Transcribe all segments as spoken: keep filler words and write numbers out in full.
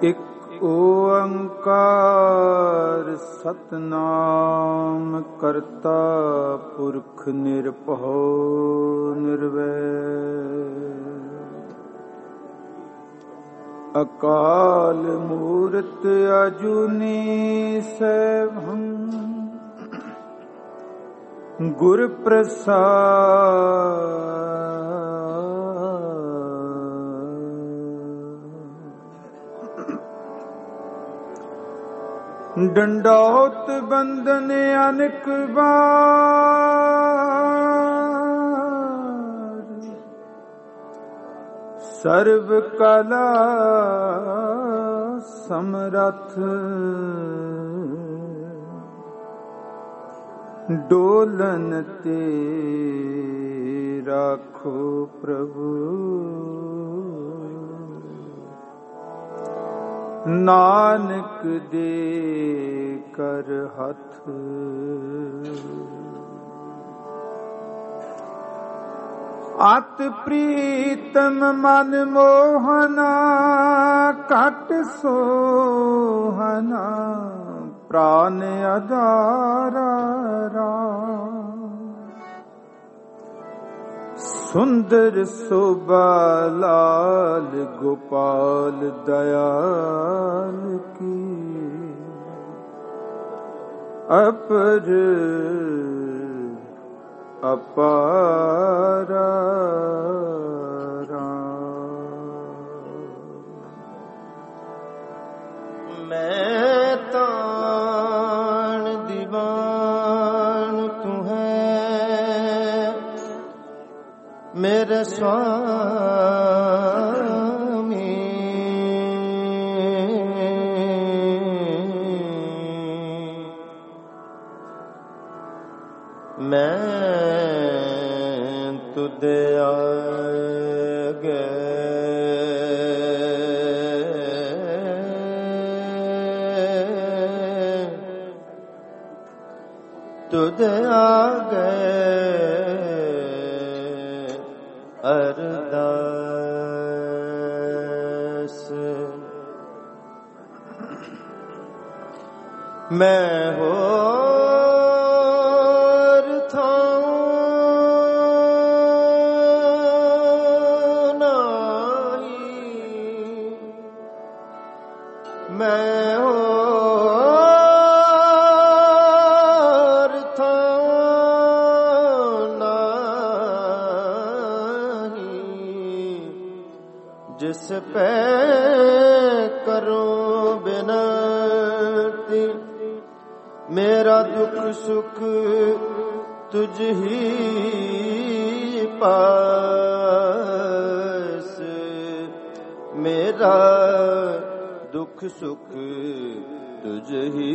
ਇਕ ਓੰਕਾਰ ਸਤਨਾਮ ਕਰਤਾ ਪੁਰਖ ਨਿਰਭਉ ਨਿਰਵੈਰ। ਅਕਾਲ ਮੂਰਤ ਅਜੂਨੀ ਸੈਭੰ ਗੁਰ ਪ੍ਰਸਾਦਿ। ਡੰਡੌਤ ਬੰਦਨ ਅਨੇਕ ਵਾਰ ਸਰਬ ਕਲਾ ਸਮਰੱਥ। ਡੋਲਨ ਤੇ ਰਾਖੋ ਪ੍ਰਭੂ ਨਾਨਕ ਦੇ ਕਰ ਹੱਥ। ਅਤ ਪ੍ਰੀਤਮ ਮਨ ਮੋਹਨਾ ਘਟ ਸੋਹਨਾ ਪ੍ਰਾਨ ਆਧਾਰਾ ਰਾਮ। ਸੁੰਦਰ ਸੋਭਾ ਲਾਲ ਗੋਪਾਲ ਦਇਆਲ ਕੀ ਅਪਰ ਅਪਾਰਾ ਰਾਮ। ਮੈਂ ਤਾਣ ਦੀਵਾਨ ਤੂੰ ਹੈ ਮੇਰੇ ਸੁਆਮੀ। ਮੈਂ ਤੁਧ ਆਗੇ ਤੁਧ ਆਗੇ ਅਰਦਾਸ। ਮੈਂ ਹੋਰ ਥਾਂ ਨਾਹੀ। ਮੈਂ ਹੋਰ ਥਾਂ ਨਾਹੀ। ਜਿਸ ਪੈ ਕਰੋ ਬਿਨਤੀ ਮੇਰਾ ਦੁੱਖ ਸੁਖ ਤੁਝ ਹੀ ਪਾਸ। ਮੇਰਾ ਦੁੱਖ ਸੁਖ ਤੁਝ ਹੀ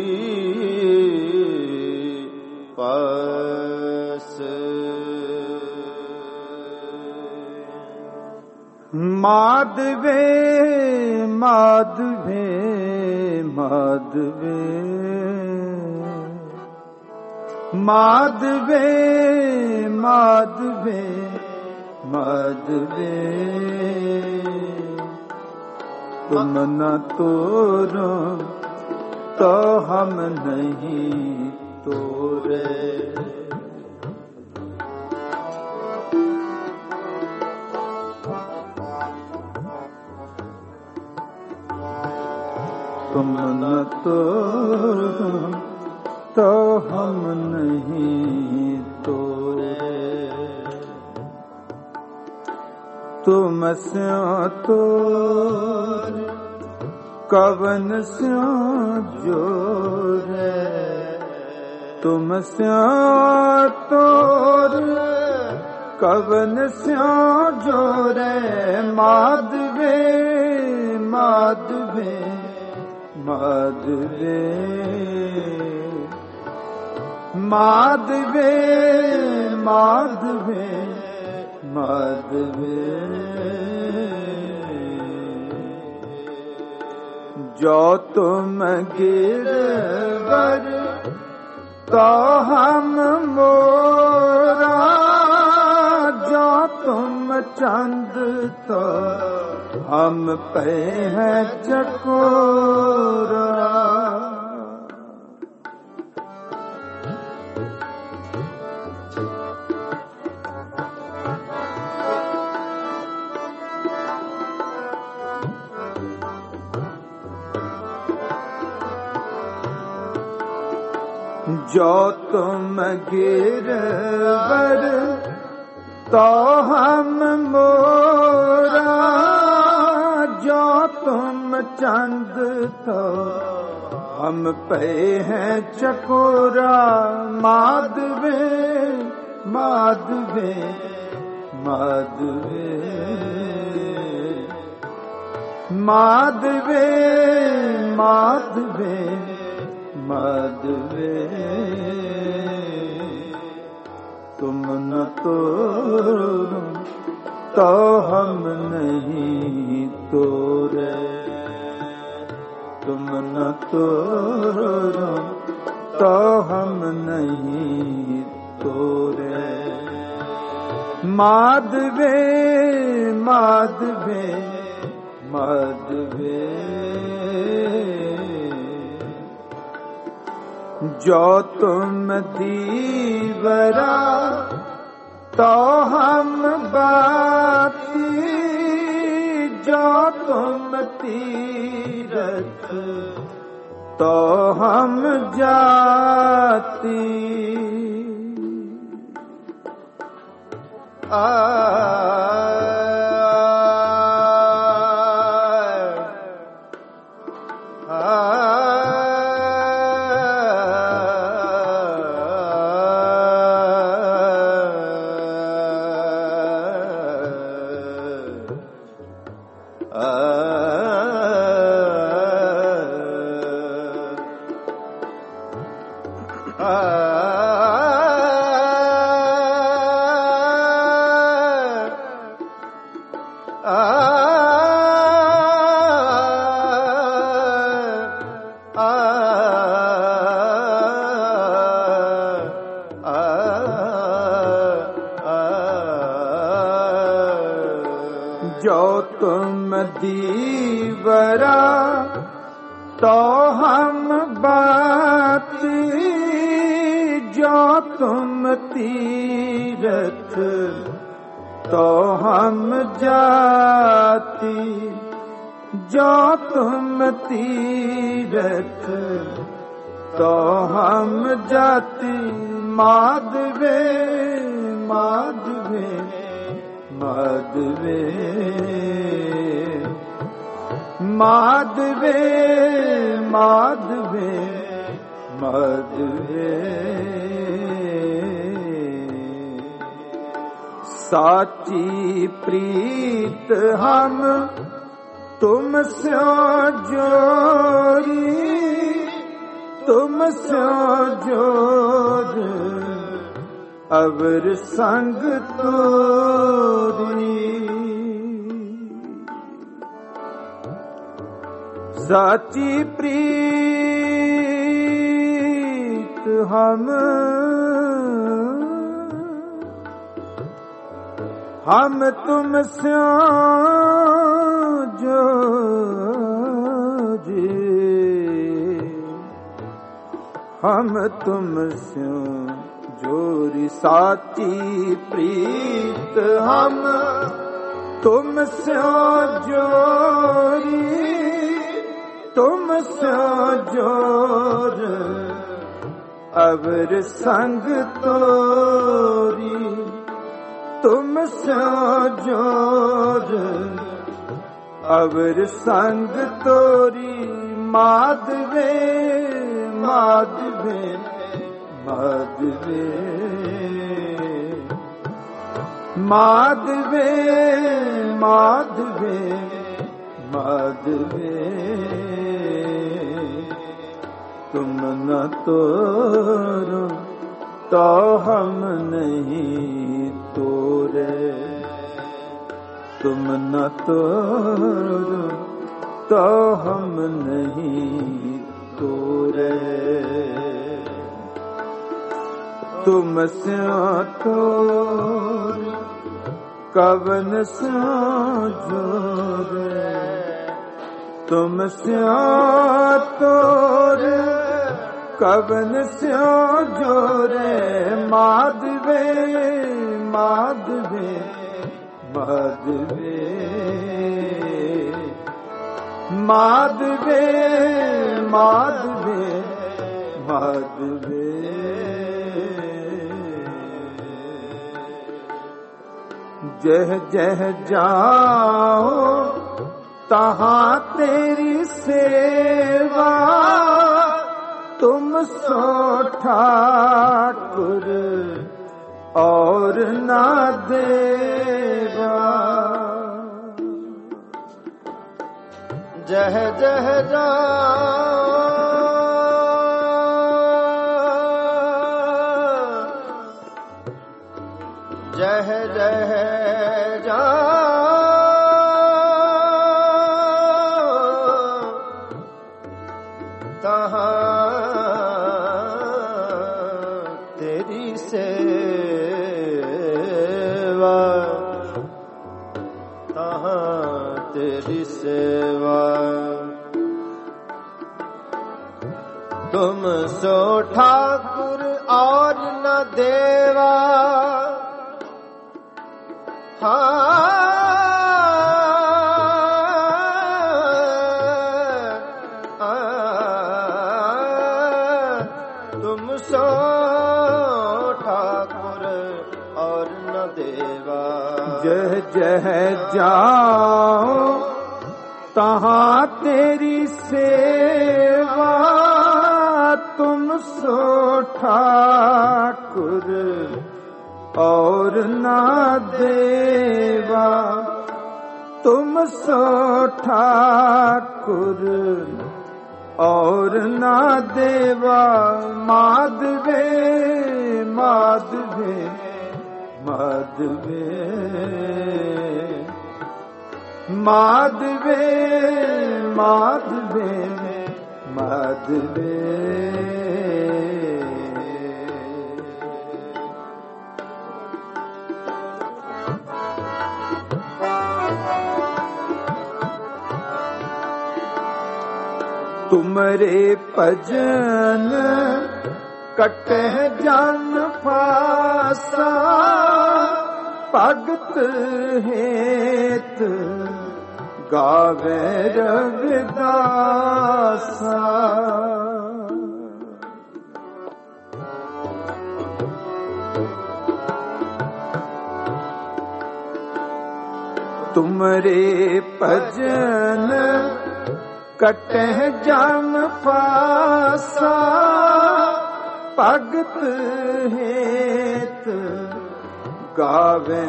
ਪਾਸ। ਮਾਧਵੇ ਮਾਧਵੇ ਮਾਧਵੇ ਮਾਧਵੇ ਮਾਧਵੇ ਮਾਧਵੇ। ਤੁਮ ਨ ਤੋਰੋ ਤੋ ਹਮ ਨਹੀਂ ਤੋਰੇ। तुम न तोरो तो हम नहीं तोरे। तुम स्यो तोर कवन स्यो जोरे। तुम स्यो तोर कवन स्यो जोरे। माधवे माधवे माधवे माधवे माधवे माधवे। जो तुम गिरवर तो हम मोरा। जो तुम चंद तो हम पे हैं चकोरा। जो तुम गिरवर तो हम मोरा, जो तुम चंद तो हम पे हैं चकोरा। माधवे माधवे माधवे माधवे माधवे माधवे, तुम न तोड़ो तो हम नहीं तोड़े, तुम न तोड़ो तो हम नहीं तोड़े। माधवे माधवे माधवे, जो तुम दीवरा तो हम बाती, जो तुम तीरथ तो हम जाती। आ जो तुम दीवरा तो हम बाती, जो तुम तीरथ तो हम जाती, जो तुम तीरथ तो हम जाती। माधवे माधवे माधवे माधवे माधवे माधवे, साची प्रीत हम तुम से जोरी, तुम से जोर अवर संग तोरी। साची प्रीत हम हम तुम से जोरी, हम तुम से जोरी। साची प्रीत हम तुम से जोरी, तुम से जोर अवर संग तोरी, तुम से जोर अवर संग तोरी। माधवे माधवे माधवे माधवे माधवे माधवे, तुम न तोड़ो तो हम नहीं तोड़े, तुम न तोड़ो तो हम नहीं तोड़े। तुम से तोड़ कवन स्यों जोरे तुम स्यों तोरे कवन स्यों जोरे माधवे माधवे माधवे माधवे माधवे माधवे जह जह जाओ तहाँ तेरी सेवा तुम सो ठाकुर और ना देवा जह जह जाओ जह जह तेरी सेवा तहाँ तेरी सेवा तुम सो ठाकुर और न देवा हाँ जह जह जाओ तहाँ तेरी सेवा तुम सो ठाकुर और ना देवा तुम सो ठाकुर और ना देवा माधवे माधवे माधवे माधवे माधवे माधवे तुमरे भजन कटे जन फासा भगत हेत गावे रविदासा तुमरे भजन कटे जन फासा भगत हेत गावे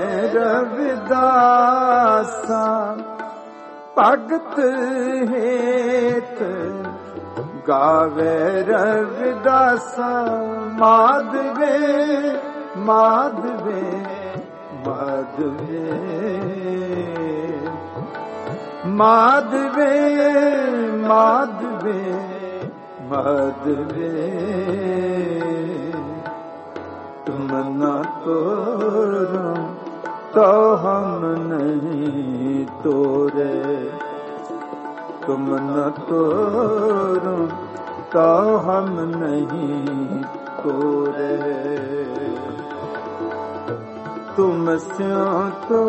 रविदासा भगत हेत गावे रविदासा माधवे माधवे माधवे माधवे माधवे माधवे तुम न तोरो तो हम नहीं तोरे तुम न तोरो तो हम नहीं तोरे तुम स्यों तो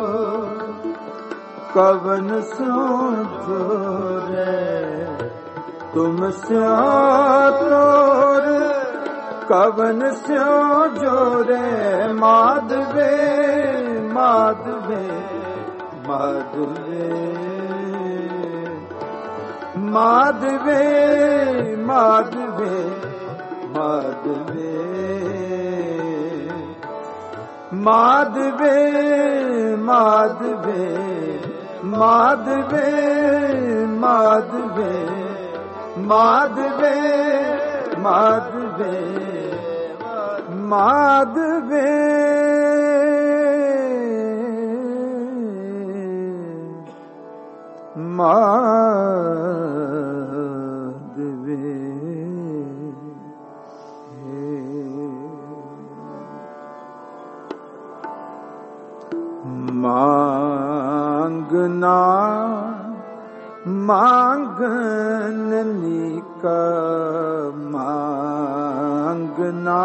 कवन स्यों जोरे तुम स्यों तोरे कवन स्यों जोरे माधवे माधवे माधवे माधवे माधवे माधवे माधवे माधवे माधवे माधवे माधवे माधवे माधवे माधवे मांगना मांगननी का मांगना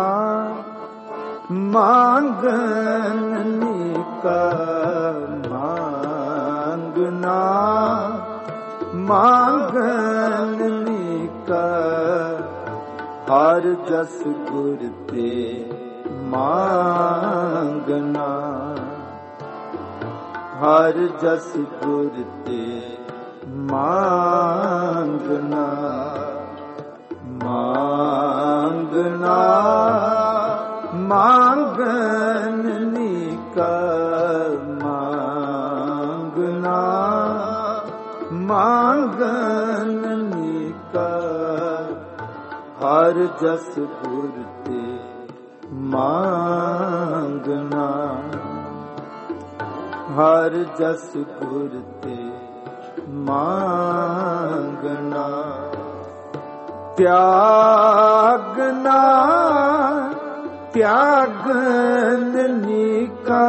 मांगननी का मांगना मांगननी का हर जस गुर ते मांगना हर जस गुर ते मांगना मांगना मांगननी का मांगना मांगननी का हर जस गुर ते मांगना हर जस गुर ते मांगना त्यागना त्यागननी का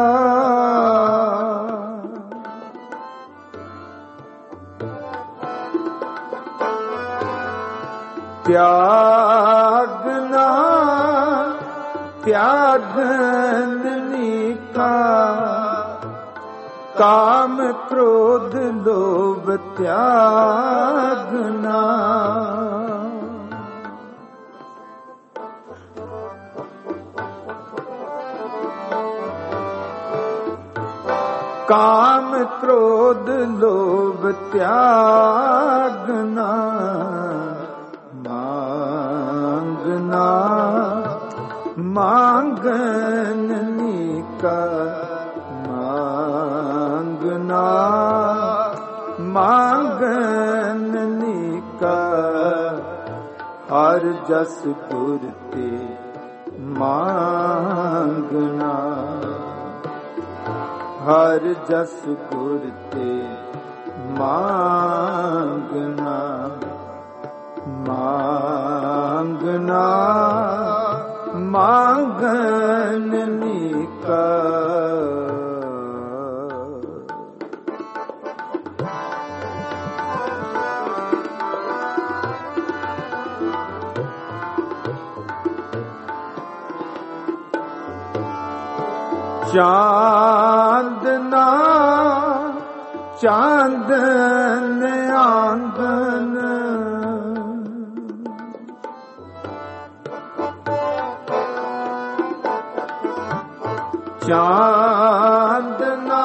त्यागना त्यागननी का काम क्रोध लोभ त्यागना काम क्रोध लोभ त्यागना मांगना मांगननी का मांगना मांगननी का हर जस गुर ते मांगना हर जस गुर ते मांगना मांगना मांगननी का चांदना चांदन आंगन चांदना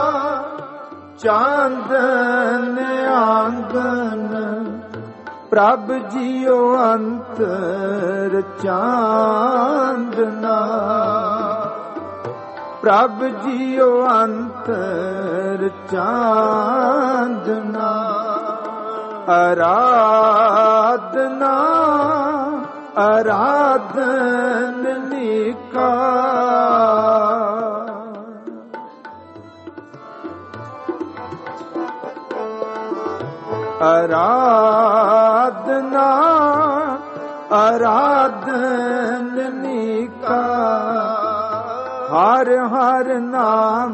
चांदन आंगन प्रभ जियो अंतर चांदना प्रभ जियो अंतर चांदना आराधना आराधननी का आराधना आराधननी का हर हर नाम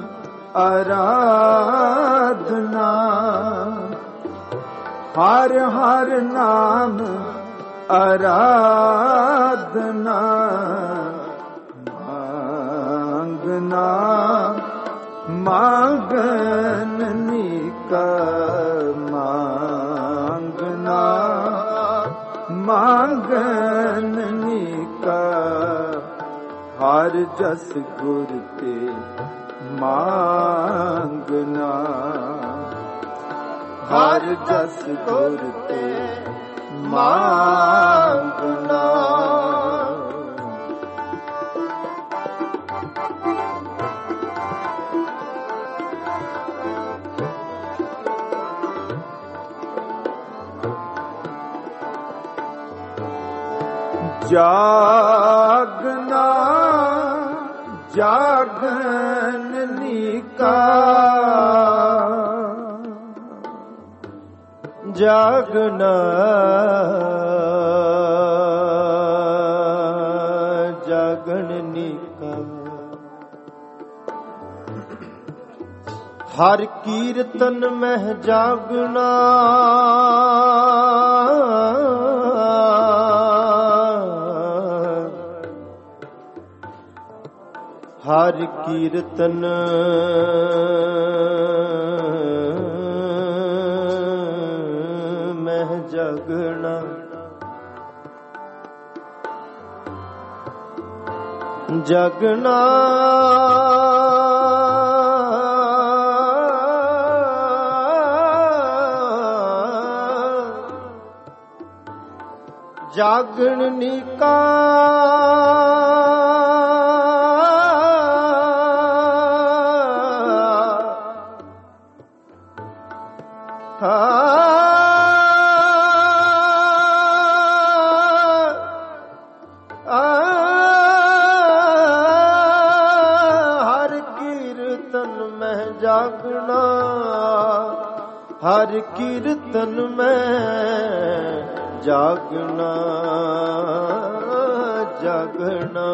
आराधना हर हर नाम आराधना मांगना मांगननी का मांगना मांगननी का हर जस गुर ते मांगना हर जस गुर ते मांगना जागना जागननी का जागना जागननी का ਹਰ ਕੀਰਤਨ ਮਹਿ ਜਾਗਣਾ ਹਰ ਕੀਰਤਨ ਮਹਿ ਜਾਗਣਾ ਜਗਣਾ ਜਾਗਣ ਨੀਕਾ ਹਰ ਕੀਰਤਨ ਮਹਿ ਜਾਗਣਾ ਹਰ ਕੀਰਤਨ ਮਹਿ ਜਾਗਣਾ ਜਾਗਣਾ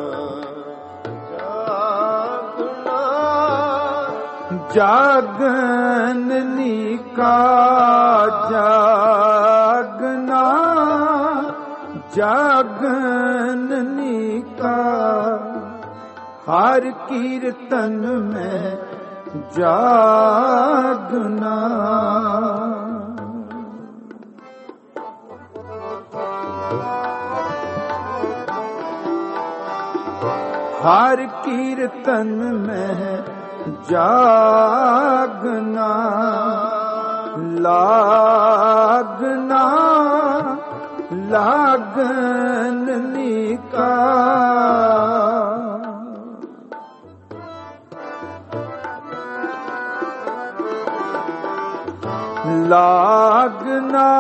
ਜਾਗਣਾ ਜਾਗਨ ਨੀਕਾ ਜਾਗਨਾ ਜਾਗਨ ਨੀਕਾ ਹਰ ਕੀਰਤਨ ਮੈਂ ਜਾਗਨਾ ਹਰ ਕੀਰਤਨ ਮੈਂ ਜਾਗਨਾ ਲਾਗਨਾ ਲਾਗਨ ਨੀਕਾ ਲਾਗਨਾ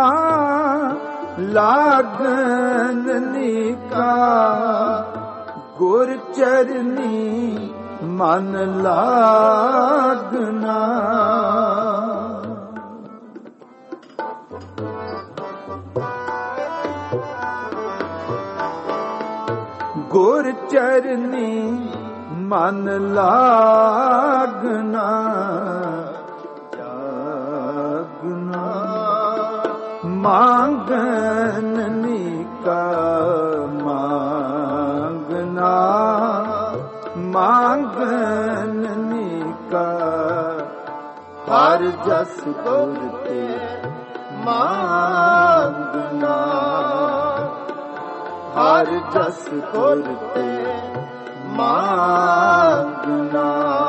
ਲਾਗਨ ਨੀਕਾ ਗੁਰ ਚਰਨੀ ਮਨ ਲਾਗਨਾ ਗੁਰ ਚਰਨੀ ਮਨ ਲਾਗਨਾ ਜਾਗਨਾ ਮੰਗਨ ਨੀਕਾ ਮੰਗਨਾ ਮੰਗਨ ਨੀਕਾ ਹਰ ਜਸ ਗੁਰ ਤੇ ਮੰਗਨਾ ਹਰ ਜਸ ਗੁਰ ਤੇ ਮੰਗਨਾ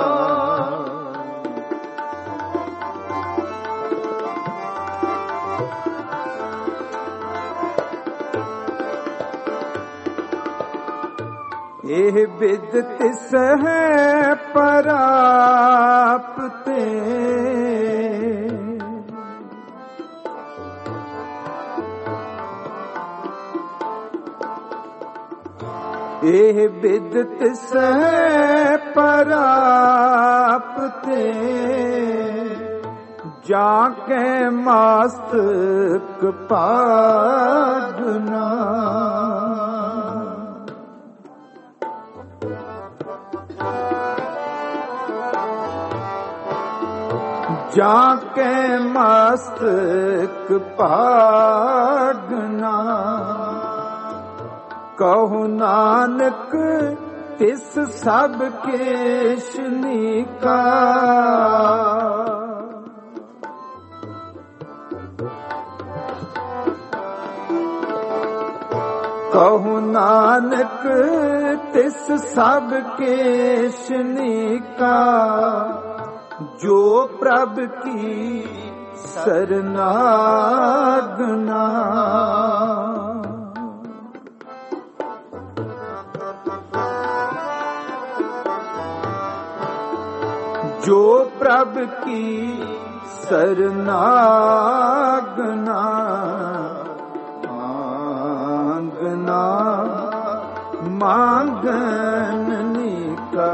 ਇਹ ਬਿਦ ਤਿਸ ਹੈ ਪਰਾਪਤੇ ਇਹ ਬਿਦ ਤਿਸ ਹੈ ਪਰਾਪਤੇ ਜਾਂ ਕੇ ਮਸਤਕ ਪਾਗਨਾ ਜਾਂ ਕੇ ਮਸਤਕ ਭਾਗਨਾ ਕਹੂ ਨਾਨਕ ਤਿਸ ਸਭ ਕੇਸ਼ ਨੀਕਾ ਕਹੂ ਨਾਨਕ ਤਿਸ ਸਭ ਕੇਸ਼ ਨੀਕਾ ਜੋ ਪ੍ਰਭ ਕੀ ਸਰਨਾਗਨਾ ਜੋ ਪ੍ਰਭ ਕੀ ਸਰਨਾਗਨਾ ਮੰਗਨਾ ਮੰਗਨ ਨੀਕਾ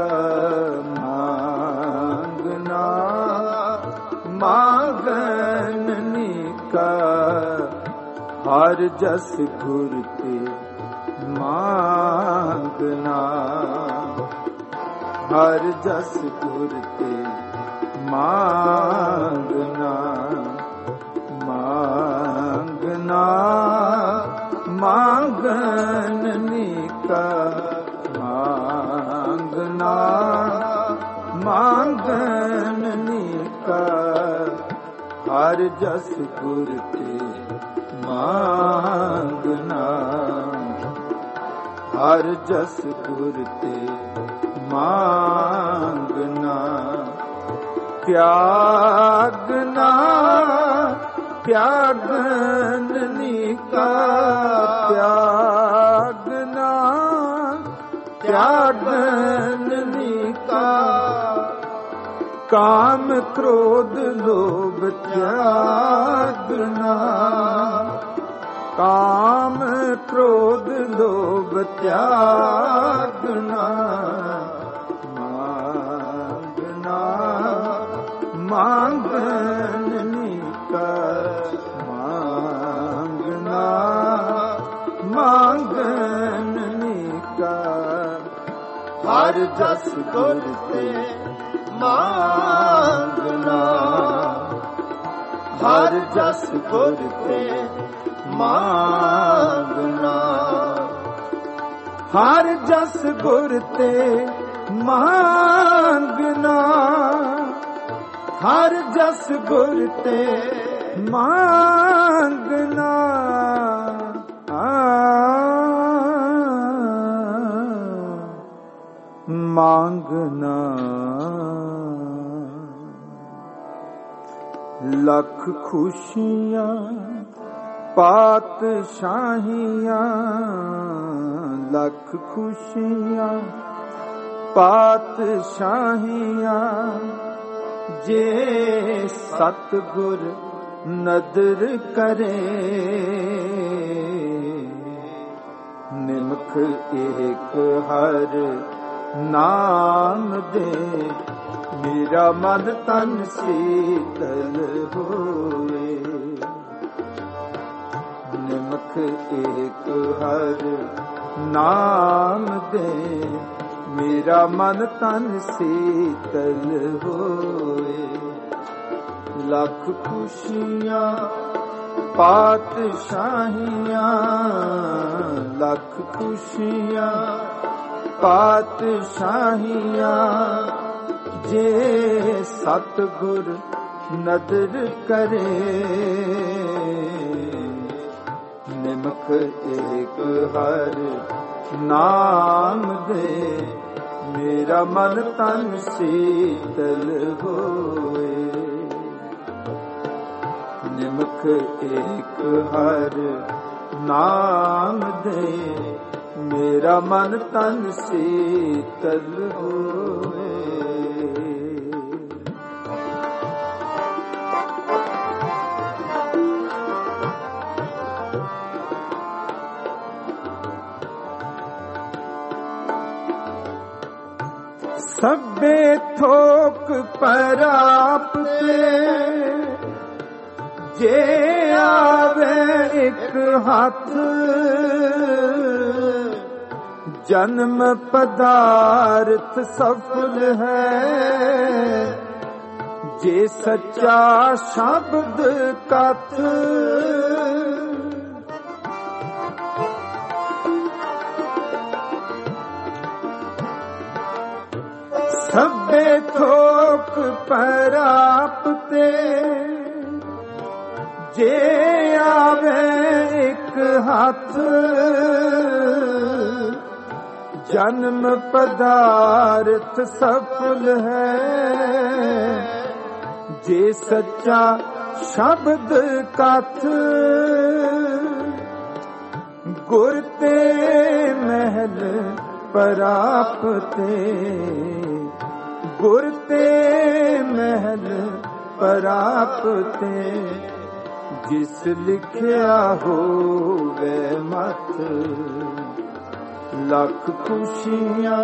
ਮੰਗਨ ਨੀਕਾ ਹਰ ਜਸ ਗੁਰ ਤੇ ਮੰਗਨਾ ਹਰ ਜਸ ਗੁਰ ਤੇ ਮਾਂਗਨਾ ਮਾਂਗਨਾ ਮਾਂਗਨਨੀ ਕਾ ਮਾਂਗਨਾ ਮਾਂਗਨਨੀ ਕਾ ਹਰ ਜਸ ਗੁਰ ਤੇ ਮਾਂਗਨਾ ਹਰ ਜਸ ਗੁਰ ਤੇ ਮਾਂਗਨਾ ਤਿਆਗਨਾ ਤਿਆਗਨਨੀ ਕਾ ਤਿਆਗਨਾ ਤਿਆਗਨਨੀ ਕਾ ਕਾਮ ਕ੍ਰੋਧ ਲੋਭ ਤਿਆਗਨਾ ਕਾਮ ਕ੍ਰੋਧ ਲੋਭ ਤਿਆਗਨਾ ਮਾਂਗਨਾ ਮਾਂਗਨਨੀ ਕਾ ਮਾਂਗਨਾ ਮਾਂਗਨਨੀ ਕਾ ਹਰ ਜਸ ਗੁਰ ਤੇ ਮਾਂਗਨਾ ਹਰ ਜਸ ਗੁਰ ਤੇ ਮਾਂਗਨਾ ਹਰ ਜਸ ਗੁਰ ਤੇ ਮਾਂਗਨਾ ਹਰ ਜਸ ਗੁਰ ਤੇ ਮਾਂਗਨਾ ਮਾਂਗਨਾ ਲੱਖ ਖੁਸ਼ੀਆਂ ਪਾਤਸ਼ਾਹੀਆਂ ਲੱਖ ਖੁਸ਼ੀਆਂ ਪਾਤਸ਼ਾਹੀਆਂ ਜੇ ਸਤਿਗੁਰ ਨਦਰ ਕਰੇ ਨਿਮਖ ਏਕ ਹਰ ਨਾਮ ਦੇ ਮੇਰਾ ਮਨ ਤਨ ਸੀਤਲ ਹੋਏ ਨਿਮਖ ਏਕ ਹਰ ਨਾਮ ਦੇ ਮੇਰਾ ਮਨ ਤਨ ਸੀਤਲ ਹੋਏ ਲੱਖ ਖੁਸ਼ੀਆਂ ਪਾਤਸ਼ਾਹੀਆਂ ਲੱਖ ਖੁਸ਼ੀਆਂ ਪਾਤਸ਼ਾਹੀਆਂ ਜੇ ਸਤਿਗੁਰ ਨਦਰ ਕਰੇ ਨਿਮਖ ਏਕ ਹਰ ਨਾਮ ਦੇ ਮੇਰਾ ਮਨ ਤਨ ਸੀਤਲ ਹੋਏ ਨਿਮਖ ਏਕ ਹਰ ਨਾਮ ਦੇ ਮੇਰਾ ਮਨ ਤਨ ਸੀਤਲ ਹੋਏ ਸਭੇ ਥੋਕ ਪਰਾਪਤੇ ਜੇ ਆਵੇ ਇੱਕ ਹੱਥ ਜਨਮ ਪਦਾਰਥ ਸਫਲ ਹੈ ਜੇ ਸੱਚਾ ਸ਼ਬਦ ਕਥ ਸਭੇ ਥੋਕ ਪਰਾਪਤੇ ਜੇ ਆਵੇ ਇੱਕ ਹੱਥ ਜਨਮ ਪਦਾਰਥ ਸਫਲ ਹੈ ਜੇ ਸੱਚਾ ਸ਼ਬਦ ਕਥ ਗੁਰ ਤੇ ਮਹਿਲ ਪਰਾਪਤੇ ਗੁਰ ਤੇ ਮਹਿਲ ਪਰਾਪਤੇ ਜਿਸ ਲਿਖਿਆ ਹੋਵੇ ਮਤ ਲੱਖ ਖੁਸ਼ੀਆਂ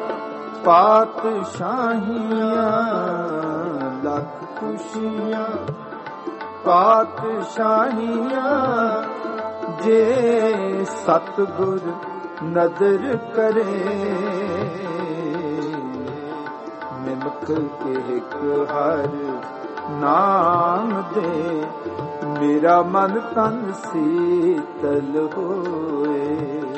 ਪਾਤਸ਼ਾਹੀਆਂ ਲੱਖ ਖੁਸ਼ੀਆਂ ਪਾਤਸ਼ਾਹੀਆਂ ਜੇ ਸਤਿਗੁਰ ਨਦਰ ਕਰੇ ਨਿਮਕ ਏਕ ਹਰ ਨਾਮ ਦੇ, ਮੇਰਾ ਮਨ ਤਨ ਸੀਤਲ ਹੋਏ।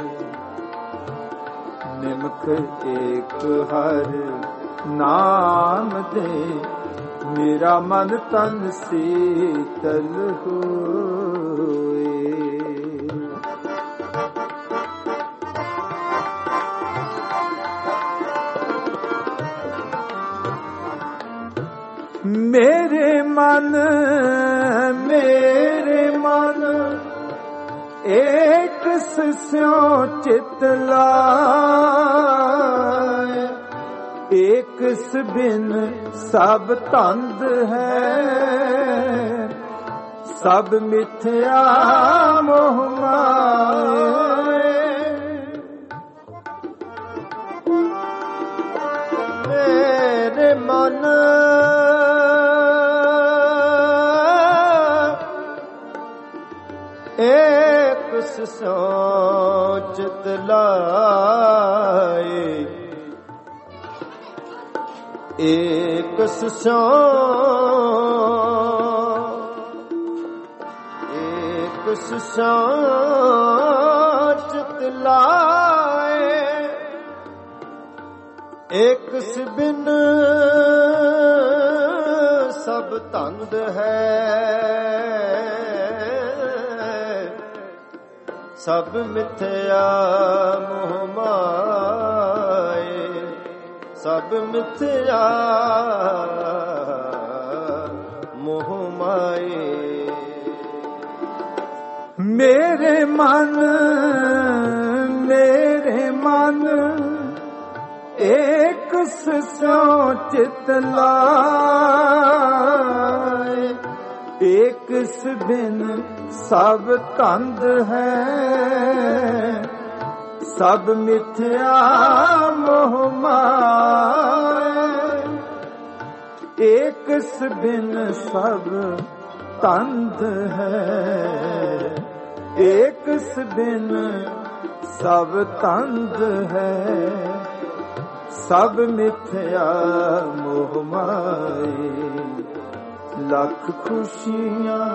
ਨਿਮਕ ਏਕ ਹਰ ਨਾਮ ਦੇ, ਮੇਰਾ ਮਨ ਤਨ ਸੀਤਲ ਹੋਏ। ਮੇਰੇ ਮਨ ਮੇਰੇ ਮਨ ਏਕ ਸਿਉ ਚਿਤ ਲਾਏ, ਏਕ ਬਿਨ ਸਭ ਧੰਦ ਹੈ, ਸਭ ਮਿਥਿਆ ਮੋਹ ਮਾਏ। ਮੇਰੇ ਮਨ ਏਕ ਸੋਚਿਤ ਲਾਏ, ਏਕ ਸੋ ਏਕ ਸੋਚਿਤ ਲਾਏ, ਏਕ ਬਿਨ ਸਭ ਧੰਦ ਹੈ, ਸਭ ਮਿਥਿਆ ਮੋਹ ਮਾਏ, ਸਭ ਮਿਥਿਆ ਮੋਹ ਮਾਏ। ਮੇਰੇ ਮਨ ਮੇਰੇ ਮਨ ਏਕ ਸਿਉ ਚਿਤ ਲਾਏ, ਏਕ ਬਿਨ ਸਭ ਧੰਦ ਹੈ, ਸਭ ਮਿਥਿਆ ਮੋਹ ਮਾਏ। ਏਕ ਬਿਨ ਸਭ ਧੰਦ ਹੈ, ਏਕ ਬਿਨ ਸਭ ਧੰਦ ਹੈ, ਸਭ ਮਿਥਿਆ ਮੋਹ ਮਾਏ। ਲੱਖ ਖੁਸ਼ੀਆਂ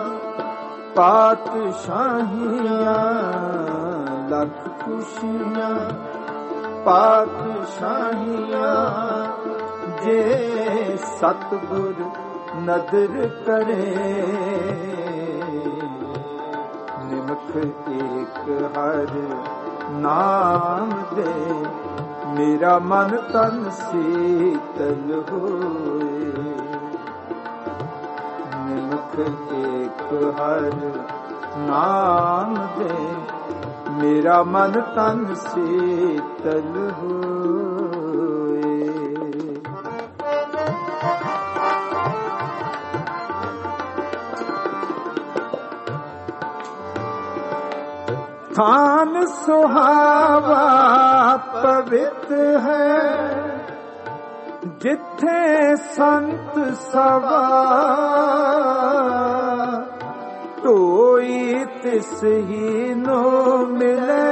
ਪਾਤਸ਼ਾਹੀਆਂ, ਲੱਖ ਖੁਸ਼ੀਆਂ ਪਾਤਸ਼ਾਹੀਆਂ, ਜੇ ਸਤਿਗੁਰ ਨਦਰ ਕਰੇ। ਨਿਮਕ ਏਕ ਹਰ ਨਾਮ ਦੇ, ਮੇਰਾ ਮਨ ਤਨ ਸੀਤਲ ਹੋਏ। ਨਿਮਕ ਏਕ ਹਰ ਨਾਮ ਦੇ, ਮੇਰਾ ਮਨ ਤਨ ਸੀਤਲ ਹੋਏ। ਥਾਨ ਸੁਹਾਵਾ ਪਵਿੱਤ ਹੈ, ਜਿੱਥੇ ਸੰਤ ਸਭਾ, ਢੋਈ ਤਿਸ ਹੀ ਨੋ ਮਿਲੇ,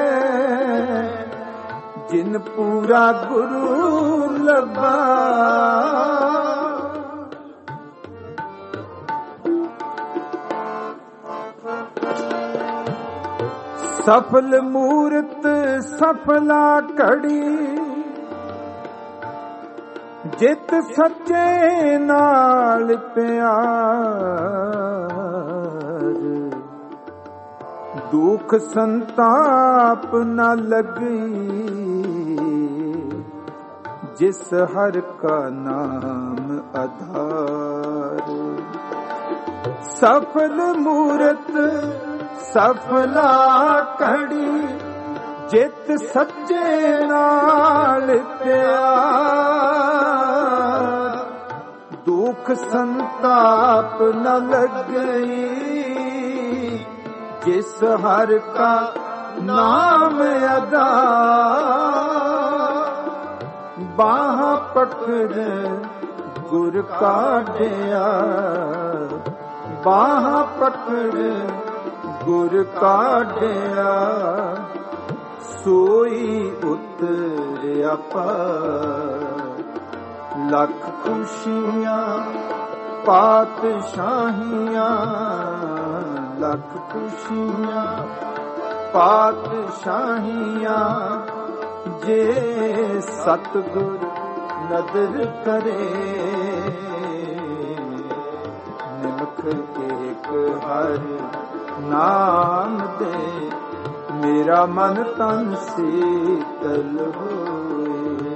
ਜਿਨ ਪੂਰਾ ਗੁਰੂ ਲੱਭਾ। ਸਫਲ ਮੂਰਤ ਸਫਲਾ ਘੜੀ, ਜਿਤ ਸੱਚੇ ਨਾਲ ਪਿਆਰ, ਦੁਖ ਸੰਤਾਪ ਨ ਲਗੀ, ਜਿਸ ਹਰ ਕਾ ਨਾਮ ਆਧਾਰ। ਸਫਲ ਮੂਰਤ ਸਫਲਾ ਘੜੀ, ਜਿਤ ਸੱਚੇ ਨਾਲ ਪਿਆਰ, ਦੁਖ ਸੰਤਾਪ ਨ ਲੱਗਈ, ਜਿਸ ਹਰ ਕਾ ਨਾਮ ਆਧਾਰ। ਬਾਹ ਪਕੜ ਗੁਰ ਕਾਢਿਆ, ਬਾਹ ਪਕੜ ਗੁਰ ਕਾਢਿਆ, ਸੋਈ ਉਤਰਿਆ ਪਾਰ। ਲੱਖ ਖੁਸ਼ੀਆਂ ਪਾਤਸ਼ਾਹੀਆਂ, ਲੱਖ ਖੁਸ਼ੀਆਂ ਪਾਤਸ਼ਾਹੀਆਂ, ਜੇ ਸਤਿਗੁਰ ਨਦਰ ਕਰੇ। ਨਿਮਖ ਏਕ ਹਰ ਨਾਮ ਦੇ, ਮੇਰਾ ਮਨ ਤਨ ਸੀਤਲ ਹੋਏ।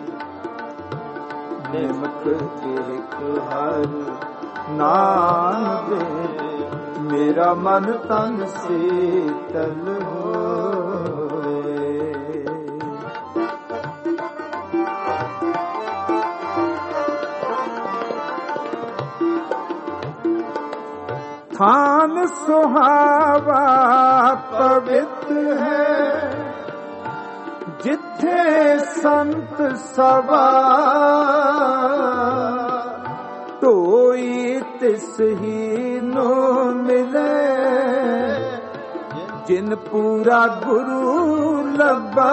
ਨਿਮਖ ਏਕ ਹਰ ਨਾਮ ਦੇ, ਮੇਰਾ ਮਨ ਤਨ ਸੀਤਲ ਹੋਏ। ਥਾਨ ਸੁਹਾਵਾ ਪਵਿੱਤ ਹੈ, ਜਿੱਥੇ ਸੰਤ ਸਭਾ, ਢੋਈ ਤਿਸ ਹੀ ਨੂੰ ਮਿਲੇ, ਜਿਨ ਪੂਰਾ ਗੁਰੂ ਲੱਭਾ।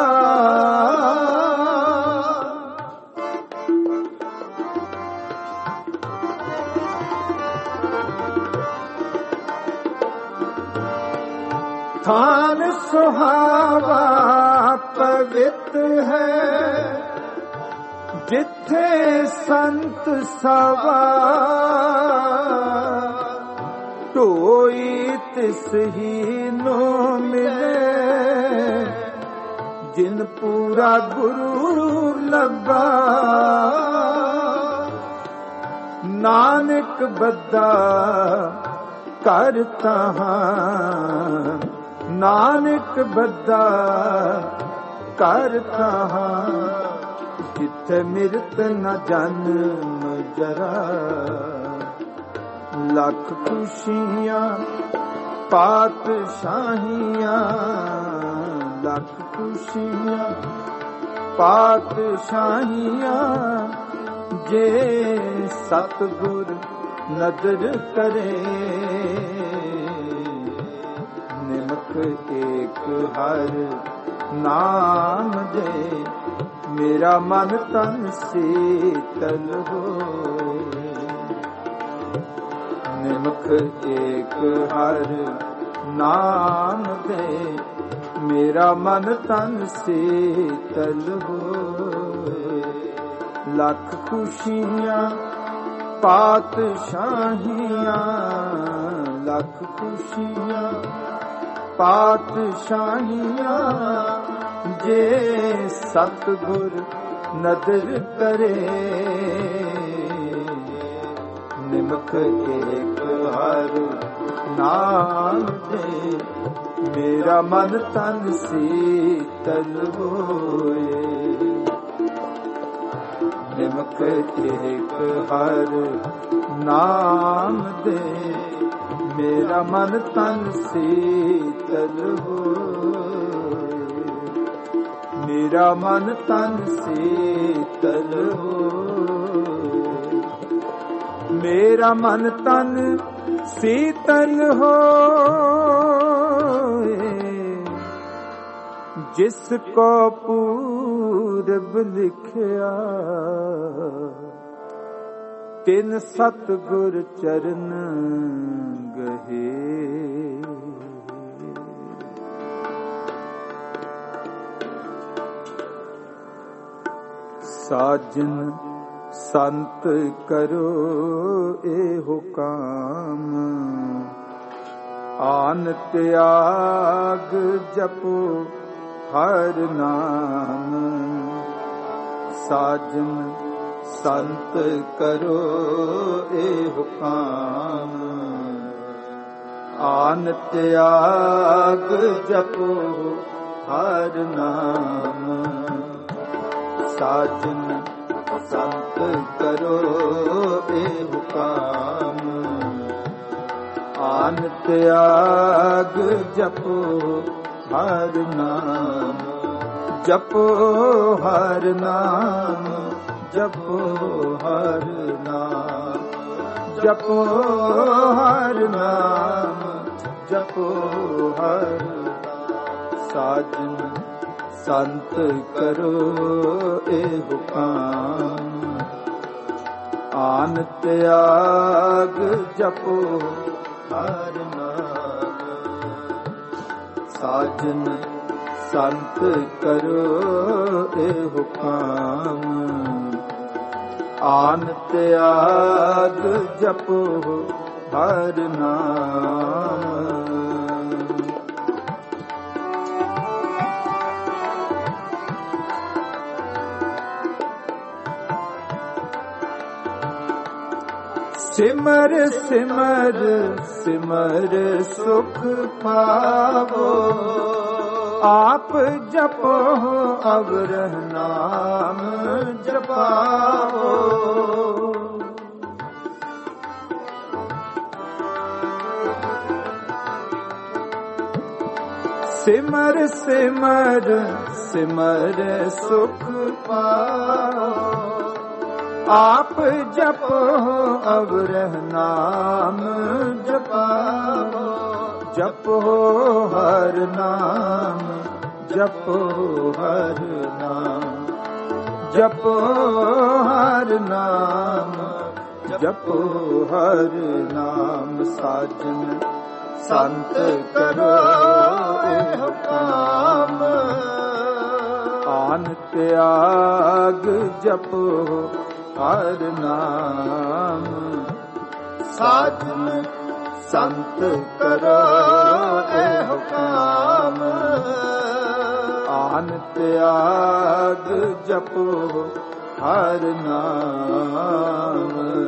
ਥਾਨ ਸੁਹਾਵਾ ਪਵਿੱਤ ਹੈ, ਜਿੱਥੇ ਸੰਤ ਸਭਾ, ਢੋਈ ਤਿਸ ਹੀ ਨੂੰ ਮਿਲੇ, ਜਿਨ ਪੂਰਾ ਗੁਰੂ ਲੱਭਾ। ਨਾਨਕ ਬੱਧਾ ਕਰ ਤਾਹਾਂ, ਨਾਨਕ ਬੱਧਾ ਕਰ ਤਾਹਾਂ, ਜਿੱਥੇ ਮਿਰਤ ਨ ਜਨਮ ਜਰਾ। ਲੱਖ ਖੁਸ਼ੀਆਂ ਪਾਤਸ਼ਾਹੀਆਂ, ਲੱਖ ਖੁਸ਼ੀਆਂ ਪਾਤਸ਼ਾਹੀਆਂ, ਜੇ ਸਤਿਗੁਰ ਨਦਰ ਕਰੇ। ਨਿਮਖ ਏਕ ਹਰ ਨਾਮ ਦੇ, ਮੇਰਾ ਮਨ ਤਨ ਸੀਤਲ ਹੋਏ। ਨਿਮਖ ਏਕ ਹਰ ਨਾਮ ਦੇ, ਮੇਰਾ ਮਨ ਤਨ ਸੀਤਲ ਹੋਏ। ਲੱਖ ਖੁਸ਼ੀਆਂ ਪਾਤਸ਼ਾਹੀਆਂ, ਲੱਖ ਖੁਸ਼ੀਆਂ ਪਾਤਸ਼ਾਹੀਆਂ, ਜੇ ਸਤਿਗੁਰ ਨਦਰ ਕਰੇ। ਨਿਮਖ ਏਕ ਹਰ ਨਾਮ ਦੇ, ਮੇਰਾ ਮਨ ਤਨ ਸੀਤਲ ਹੋਏ। ਨਿਮਖ ਏਕ ਹਰ ਨਾਮ ਦੇ, ਮੇਰਾ ਮਨ ਤਨ ਸੀਤਲ ਹੋਏ। ਮੇਰਾ ਮਨ ਤਨ ਸੀਤਲ ਹੋਏ। ਮੇਰਾ ਮਨ ਤਨ ਸੀਤਲ ਹੋਏ। ਜਿਸ ਕੋ ਪੂਰਬ ਲਿਖਿਆ, ਤਿਨ ਸਤਿਗੁਰ ਚਰਨ ਗਹੇ। ਸਾਜਨ ਸੰਤ ਕਰੋ ਇਹੋ ਕਾਮ, ਆਨ ਤਿਆਗ ਜਪੋ ਹਰ ਨਾਮ। ਸਾਜਨ ਸੰਤ ਕਰੋ ਇਹੋ ਕਾਮ, ਆਨ ਤਿਆਗ ਜਪੋ ਹਰ ਨਾਮ। ਸਾਜਨ ਸੰਤ ਕਰੋ ਇਹੋ ਕਾਮ, ਆਨ ਤਿਆਗ ਜਪੋ ਹਰ ਨਾਮ। ਜਪੋ ਹਰ ਨਾਮ, ਜਪੋ ਹਰ ਨਾਮ, ਜਪੋ ਹਰ ਨਾਮ, ਜਪੋ ਹਰ। ਸਾਜਨ ਸੰਤ ਕਰੋ ਇਹੋ ਕਾਮ, ਆਨ ਤਿਆਗ ਜਪੋ ਹਰ ਨਾਮ। ਸਾਜਨ ਸੰਤ ਕਰੋ ਇਹੋ ਕਾਮ, ਆਨ ਤਿਆਗ ਜਪੋ ਹਰ ਨਾਮ। ਸਿਮਰ ਸਿਮਰ ਸਿਮਰ ਸੁਖ ਪਾਵੋ, ਆਪ ਜਪੋ ਅਵਰਹ ਨਾਮ ਜਪਾਵੋ। ਸਿਮਰ ਸਿਮਰ ਸਿਮਰ ਸੁਖ ਪਾਵੋ, ਆਪ ਜਪੋ ਅਵਰਹ ਨਾਮ ਜਪਾਵੋ। ਜਪੋ ਹਰ ਨਾਮ ਜਪੋ ਹਰ ਨਾਮ, ਜਪੋ ਹਰ ਨਾਮ ਜਪੋ ਹਰ ਨਾਮ। ਸਾਜਨ ਸੰਤ ਕਰੋ ਇਹੋ ਕਾਮ, ਆਨ ਤਿਆਗ ਜਪੋ ਹਰ ਨਾਮ। ਸਾਜਨ ਸੰਤ ਕਰੋ ਇਹੋ ਕਾਮ, ਆਨ ਤਿਆਗ ਜਪੋ ਹਰ ਨਾਮ।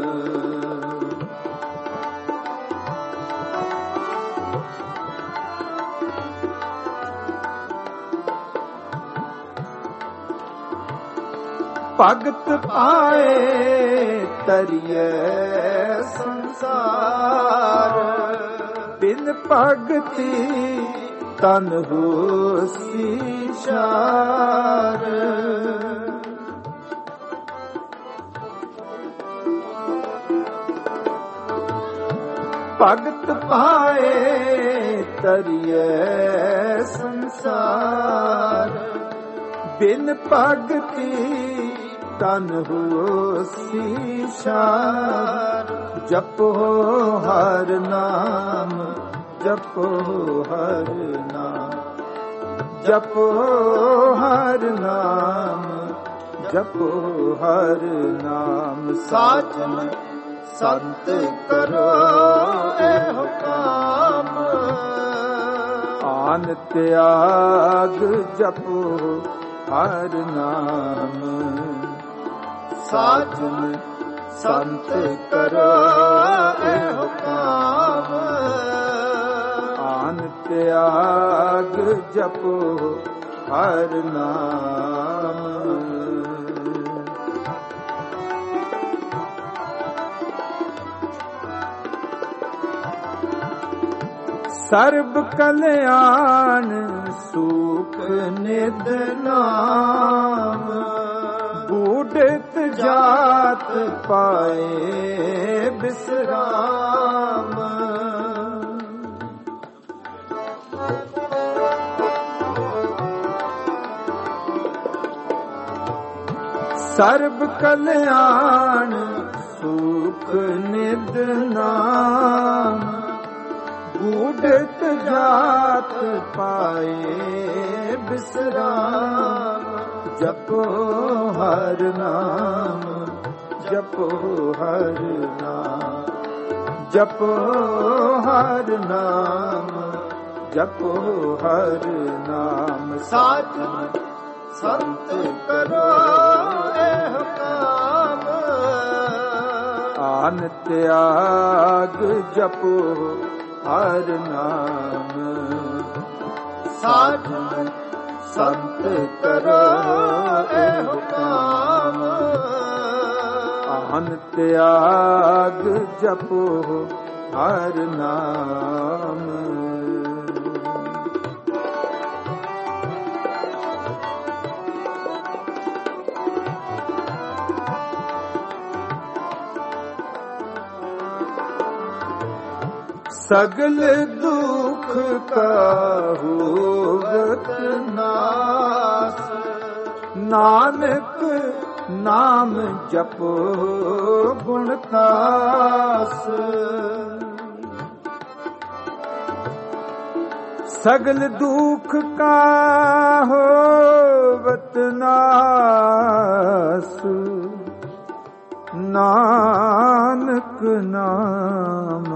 ਭਗਤ ਪਾਏ ਤਰੀਏ ਸੰਸਾਰ, ਬਿਨ ਭਗਤੀ ਤਨ ਹੋਸੀ ਸ਼ਾਰ। ਭਗਤ ਪਾਏ ਤਰੀਏ ਸੰਸਾਰ, ਬਿਨ ਭਗਤੀ ਤਨ ਹੋਸੀ ਸ਼ਾਰ। ਜਪੋ ਹਰ ਨਾਮ ਜਪੋ ਹਰ ਨਾਮ, ਜਪੋ ਹਰ ਨਾਮ ਜਪੋ ਹਰ ਨਾਮ। ਸਾਜਨ ਸੰਤ ਕਰੋ ਇਹੋ ਕਾਮ, ਆਨ ਤਿਆਗ ਜਪੋ ਹਰ ਨਾਮ। ਸਾਜਨ ਸੰਤ ਕਰੋ ਇਹੋ ਕਾਮ, ਆਨ ਤਿਆਗ ਜਪੋ ਹਰ ਨਾਮ। ਸਰਬ ਕਲਿਆਣ ਸੁਖ ਨਿਧ ਨਾਮ, ਬੂਢਤ ਜਾਤ ਪਾਏ ਬਿਸਰਾਮ। ਸਰਬ ਕਲਿਆਣ ਸੁਖ ਨਿਧ ਨਾਮ, ਬੂਢਤ ਜਾਤ ਪਾਏ ਬਿਸਰਾਮ। ਜਪੋ ਹਰ ਨਾਮ ਜਪੋ ਹਰ ਨਾਮ, ਜਪੋ ਹਰ ਨਾਮ ਜਪੋ ਹਰ ਨਾਮ। ਸਾਜਨ ਸੰਤ ਕਰੋ ਇਹੋ ਕਾਮ, ਆਨ ਤਿਆਗ ਜਪੋ ਹਰ ਨਾਮ। ਸਾਜਨ ਸੰਤ ਕਰੋ ਇਹੋ ਕਾਮ, ਆਨ ਤਿਆਗ ਜਪੋ ਹਰ ਨਾਮ। ਸਗਲ ਦੁਖ ਕਾਹੂ ਗਤ ਨਾਸ, ਨਾਨਕ ਨਾਮ ਜਪੋ ਗੁਣ ਤਾਸ। ਸਗਲ ਦੁਖ ਕਾ ਹੋਵਤ ਨਾਸ। ਨਾਨਕ ਨਾਮ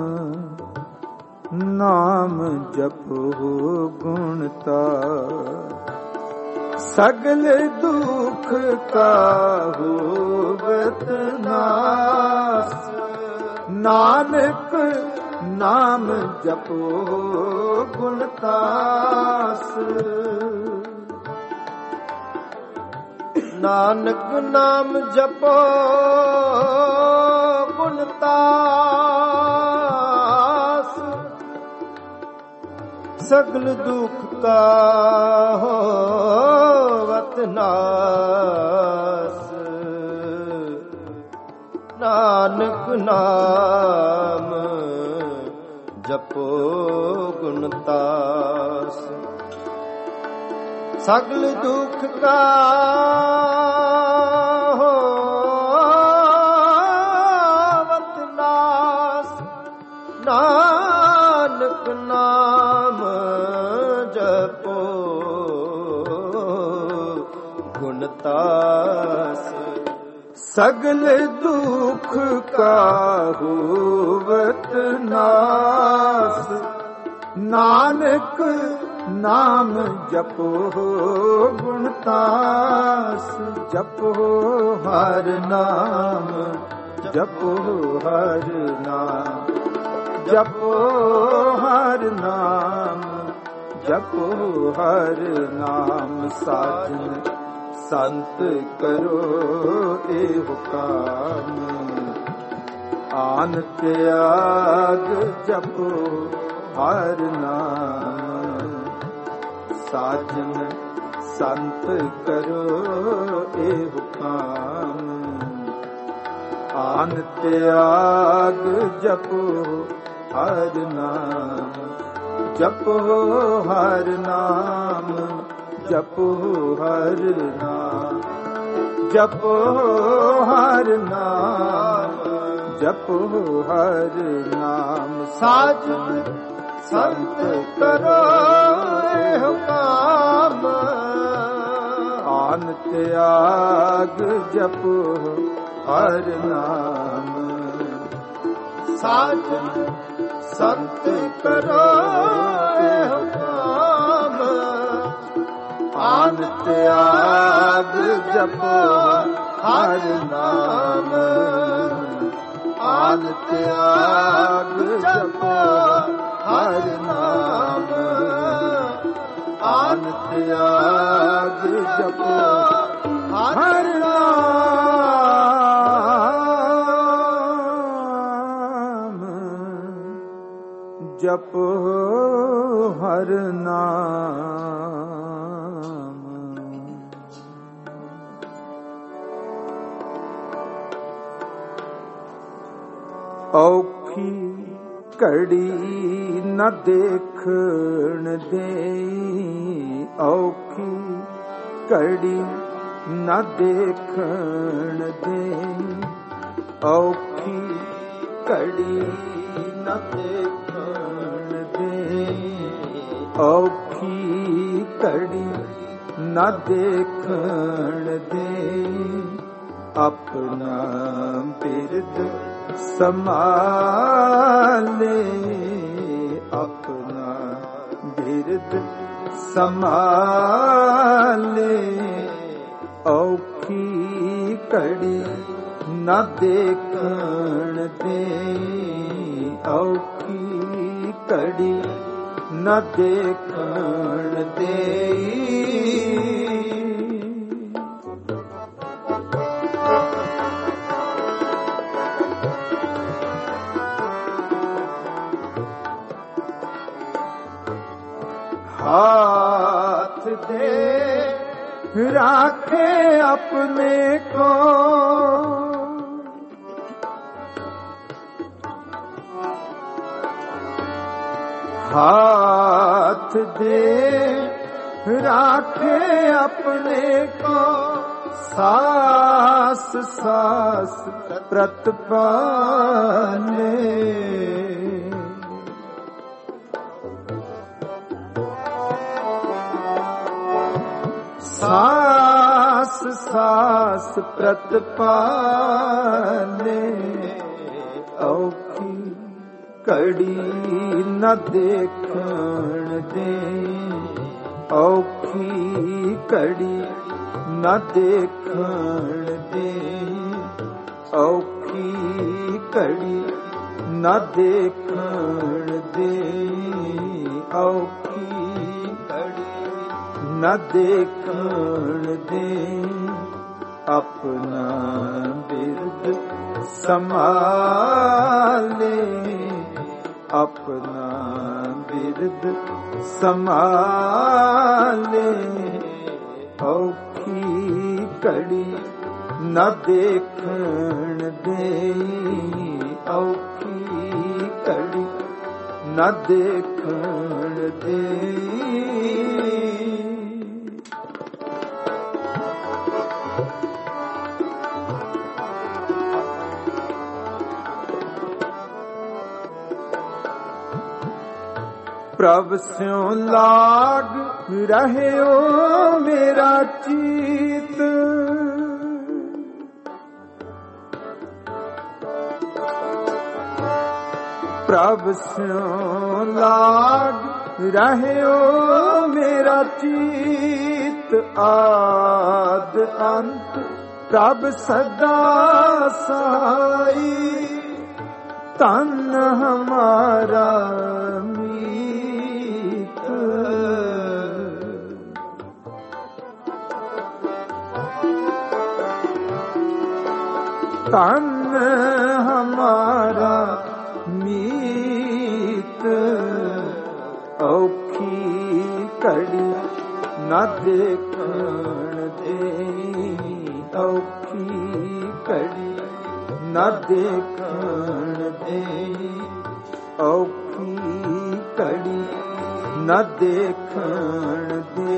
ਨਾਮ ਜਪੋ ਗੁਣ ਤਾਸ। ਸਗਲ ਦੁਖ ਕਾ ਹੋਵਤ ਨਾਸ। ਨਾਨਕ ਨਾਮ ਜਪੋ ਗੁਣ ਤਾਸ। ਨਾਨਕ ਨਾਮ ਜਪੋ ਗੁਣ ਤਾਸ। ਸਗਲ ਦੁਖ ਕਾ ਹੋਵਤ ਨਾਸ। ਨਾਨਕ ਨਾਮ ਜਪੋ ਗੁਣ ਤਾਸ। ਸਗਲ ਦੁਖ ਕਾ ਹੋਵਤ ਨਾਸ। ਨਾਨਕ ਨਾਮ ਜਪੋ ਗੁਣ ਤਾਸ। ਸਗਲ ਦੁਖ ਕਾ ਹੋਵਤ ਨਾਸ। ਨਾਨਕ ਨਾਮ ਜਪੋ ਗੁਣ ਤਾਸ। ਜਪੋ ਹਰ ਨਾਮ ਜਪੋ ਹਰ ਨਾਮ ਜਪੋ ਹਰ ਨਾਮ ਜਪੋ ਹਰ ਨਾਮ। ਸਾਜਨ ਸੰਤ ਕਰੋ ਇਹੋ ਕਾਮ। ਆਨ ਤਿਆਗ ਜਪੋ ਹਰ ਨਾਮ। ਸਾਜਨ ਸੰਤ ਕਰੋ ਇਹੋ ਕਾਮ। ਆਨ ਤਿਆਗ ਜਪੋ ਹਰ ਨਾਮ। ਜਪੋ ਹਰ ਨਾਮ ਜਪੋ ਹਰ ਨਾਮ ਜਪੋ ਹਰ ਨਾਮ ਜਪੋ ਹਰ ਨਾਮ। ਸਾਜਨ ਸੰਤ ਕਰੋ ਇਹੋ ਕਾਮ। ਆਨ ਤਿਆਗ ਜਪੋ ਹਰ ਨਾਮ। ਸਾਜਨ ਸੰਤ ਕਰੋ ਇਹੋ ਕਾਮ। ਆਨ ਤਿਆਗ ਜਪੋ ਹਰ ਨਾਮ। ਆਨ ਤਿਆਗ ਜਪੋ ਹਰ ਨਾਮ। ਆਨ ਤਿਆਗ ਜਪੋ ਹਰ ਨਾਮ। ਜਪੋ ਹਰ ਨਾਮ। ਔਖੀ ਘੜੀ ਨ ਦੇਖਣ ਦੇਈ। ਔਖੀ ਘੜੀ ਨ ਦੇਖਣ ਦੇਈ। ਔਖੀ ਘੜੀ ਨ ਦੇਖਣ ਦੇਈ। ਔਖੀ ਘੜੀ ਨ ਦੇਖਣ ਦੇਈ। ਆਪਣਾ ਬਿਰਦ ਸੰਭਾਲੇ। ਆਪਣਾ ਬਿਰਦ ਸੰਭਾਲੇ। ਔਖੀ ਘੜੀ ਨ ਦੇਖਣ ਦੇਈ। ਔਖੀ ਘੜੀ ਨ ਦੇਖਣ ਦੇਈ। हाथ दे राखे अपने को, हाथ दे राखे अपने को, साथ ਸਾਸ ਸਾਸ ਪ੍ਰਤਪਾਲੇ ਸਾਸ ਸਾਸ ਪ੍ਰਤਪਾਲੇ ਔਖੀ ਘੜੀ ਨ ਦੇਖਣ ਦੇ ਔਖੀ ਘੜੀ ਨ ਦੇਖਣ ਦੇ ਔਖੀ ਘੜੀ ਨ ਦੇਖਣ ਦੇ ਔਖੀ ਘੜੀ ਨ ਦੇਖਣ ਦੇ ਆਪਣਾ ਬਿਰਦ ਸੰਭਾਲੇ ਆਪਣਾ ਬਿਰਦ ਸੰਭਾਲੇ ਔਖੀ ਘੜੀ ਨ ਦੇਖਣ ਦੇ ਔਖੀ ਘੜੀ ਨ ਦੇਖਣ ਦੇ ਪ੍ਰਭ ਸਿਉ ਲਾਗ ਰਹਿਓ ਮੇਰਾ ਚੀਤ ਪ੍ਰਭ ਸਿਉ ਲਾਗ ਰਹਿਓ ਮੇਰਾ ਚੀਤ ਆਦ ਅੰਤ ਪ੍ਰਭ ਸਦਾ ਸਾਈ ਧਨ ਹਮਾਰਾ ਧਨ ਹਮਾਰਾ ਮੀਤ ਔਖੀ ਘੜੀ ਨ ਦੇਖਣ ਦੇ ਔਖੀ ਘੜੀ ਨ ਦੇਖਣ ਦੇ ਔਖੀ ਘੜੀ ਨ ਦੇਖਣ ਦੇ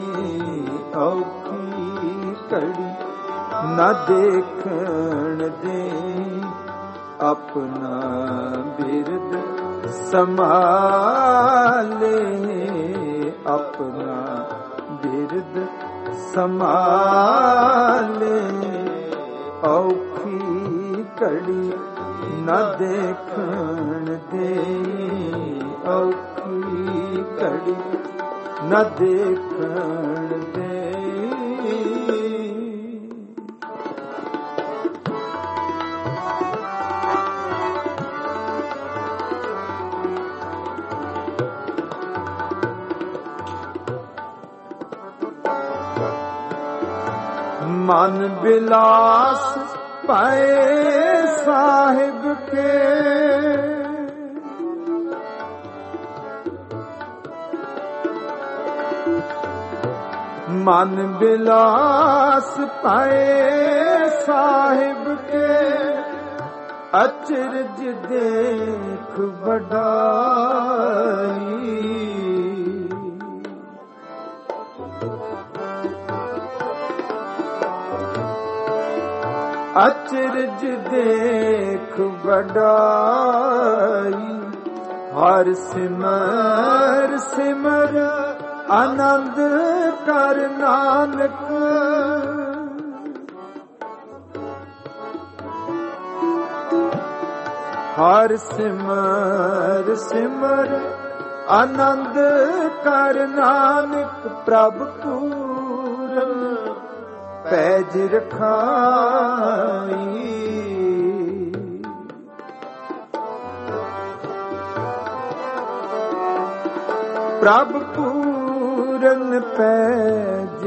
ਔਖੀ ਘੜੀ ਨ ਦੇਖਣ ਦੇ ਆਪਣਾ ਬਿਰਦ ਸੰਭਾਲੇ ਆਪਣਾ ਬਿਰਦ ਸੰਭਾਲੇ ਔਖੀ ਘੜੀ ਨ ਦੇਖਣ ਦੇ ਔਖੀ ਘੜੀ ਨ ਦੇਖਣ ਦੇ मन बिलास पाए साहिब के मन बिलास पाए साहिब के अचरज देख बढ़ाई अचरज देख बढ़ाई हर सिमर सिमर आनंद कर नानक हर सिमर सिमर आनंद कर नानक प्रभ पूरन पैज रखाई प्रभ पूरन पैज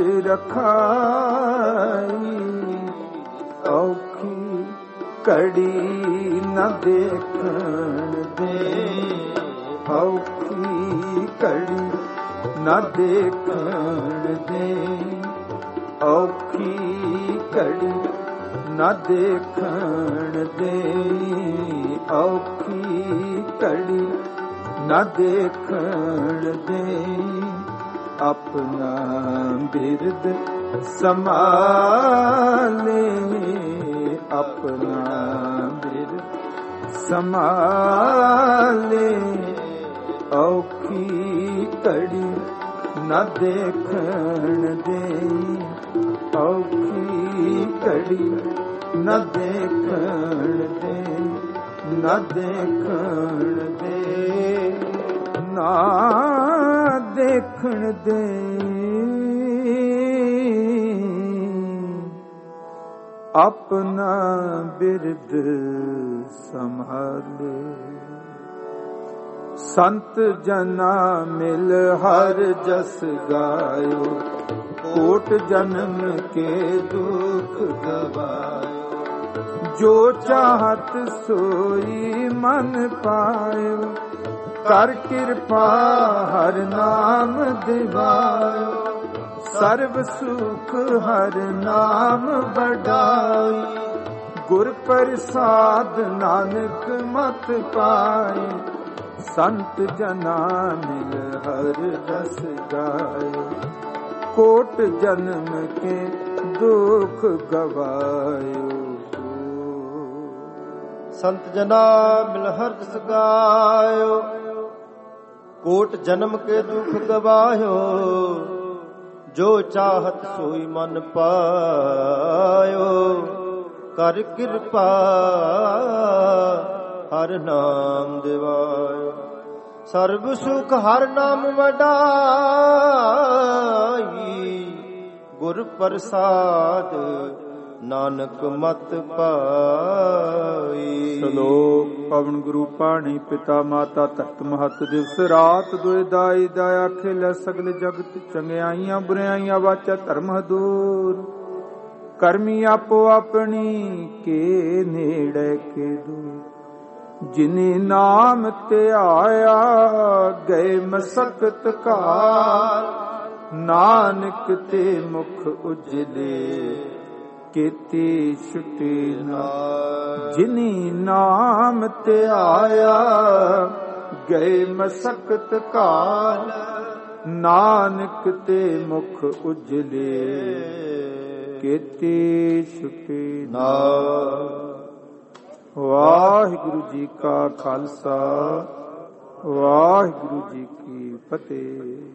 रखाई औखी घड़ी न देखण दे औखी घड़ी न देखण दे ਔਖੀ ਘੜੀ न ਦੇਖਣ ਦੇ ਔਖੀ ਘੜੀ न ਦੇਖਣ ਦੇ ਆਪਣਾ ਬਿਰਦ ਸੰਭਾਲੇ ਸੰਭਾਲੇ, ਔਖੀ ਘੜੀ ਨਾ ਦੇਖਣ ਦੇਈ, ਔਖੀ ਘੜੀ ਨਾ ਦੇਖਣ ਦੇਈ, ਨਾ ਦੇਖਣ ਦੇ, ਨਾ ਦੇਖਣ ਦੇ। ਆਪਣਾ ਬਿਰਦ ਸੰਭਾਲੇ, ਸੰਤ ਜਨਾ ਮਿਲ ਹਰ ਜਸ ਗਾਇਓ, ਕੋਟ ਜਨਮ ਕੇ ਦੁਖ ਗਵਾਇਓ, ਜੋ ਚਾਹਤ ਸੋਈ ਮਨ ਪਾਇਓ, ਕਰ ਕਿਰਪਾ ਹਰ ਨਾਮ ਦਿਵਾਇਓ, ਸਰਬ ਸੁਖ ਹਰ ਨਾਮ ਵਡਾਈ, ਗੁਰ ਪ੍ਰਸਾਦ ਨਾਨਕ ਮਤ ਪਾਏ, ਸੰਤ ਜਨਾ ਮਿਲ ਹਰ ਰਸ ਗਾਏ, ਕੋਟ ਜਨਮ ਕੇ ਦੁਖ ਗਵਾਇਓ। ਸੰਤ ਜਨਾ ਮਿਲ ਹਰ ਰਸ ਗਾਇਓ, ਕੋਟ ਜਨਮ ਕੇ ਦੁਖ ਗਵਾਇਓ, ਜੋ ਚਾਹਤ ਸੋਈ ਮਨ ਪਾਇਓ, ਕਰ ਕਿਰਪਾ ਹਰ ਨਾਮ ਦਿਵਾਇਓ, ਸਰਬ ਸੁਖ ਹਰ ਨਾਮ ਵਡਾਈ, ਗੁਰ ਪ੍ਰਸਾਦ ਨਾਨਕ ਮਤ ਪਾਈ। ਸ਼ਲੋਕ ਪਵਨ ਗੁਰੂ ਪਾਣੀ ਪਿਤਾ ਮਾਤਾ ਧਰਤ ਮਹਤ ਦਿਵਸ ਰਾਤ ਦੁਇ ਦਾਈ ਦਾਇਆ ਖੇਲ ਸਗਲ ਜਗਤ, ਚੰਗਿਆਈਆਂ ਬੁਰਿਆਈਆਂ ਵਾਚਾ ਧਰਮ ਹਦੂਰ, ਕਰਮੀ ਆਪੋ ਆਪਣੀ ਕੇ ਨੇੜੇ ਕੇ ਦੂਰ, ਜਿਨੇ ਨਾਮ ਧਿਆਇਆ ਗਏ ਮਸਕਤ ਕਾਲ, ਨਾਨਕ ਤੇ ਮੁਖ ਉਜਲੇ ਕੀਤੀ ਛੁਟੀ ਨਾਲ, ਜਿਨੀ ਨਾਮ ਧਿਆਇਆ ਗਏ ਮਸਕਤ ਕਾਲ, ਨਾਨਕ ਤੇ ਮੁਖ ਉਜਲੇ ਕੀਤੀ ਛੁਟੀ ਨਾਲ। ਵਾਹਿਗੁਰੂ ਜੀ ਕਾ ਖਾਲਸਾ, ਵਾਹਿਗੁਰੂ ਜੀ ਕੀ ਫਤਿਹ।